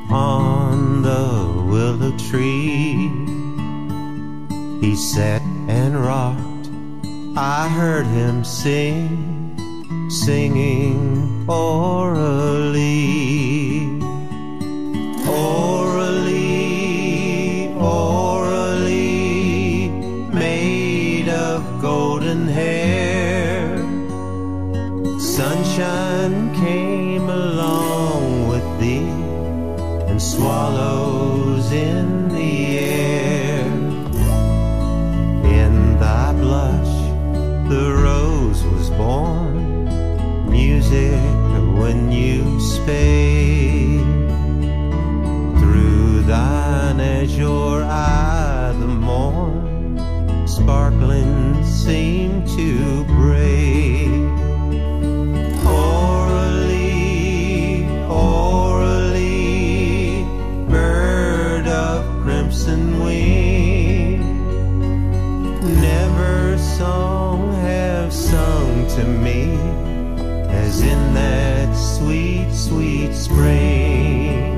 on the willow tree. He sat and rocked, I heard him singing Oralee. Oralee, Oralee, made of golden hair. Sunshine came along with thee, and swallows in the air. In thy blush the rose was born, music when you spake. Through thine azure eye the morn sparkling seemed to break. Oralee, Oralee, bird of crimson wing, never song have sung to me as in that sweet, sweet spring.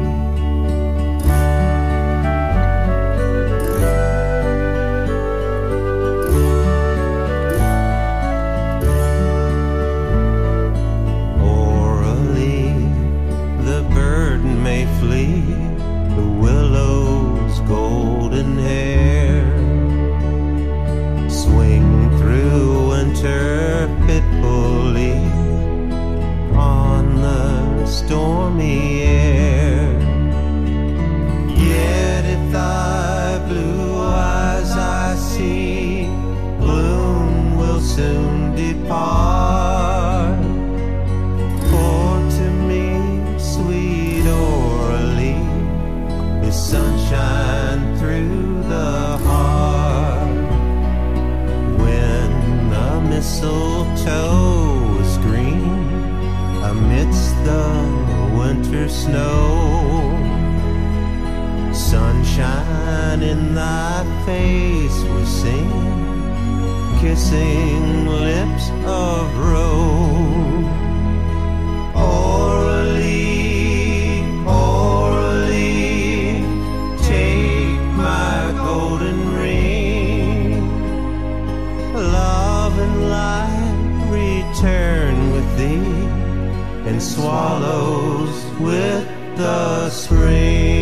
Oralee, the bird may flee, the willow's golden hair, swing through winter fitfully on the stormy air. Yet if thy blue eyes I see, gloom will soon depart. For to me, sweet Oralee, is sunshine through the heart. When the mistletoe is green amidst the winter snow, sunshine in thy face was seen, kissing lips of rose. Oralee, Oralee, take my golden ring. Love and light return with thee, and swallows with the spring.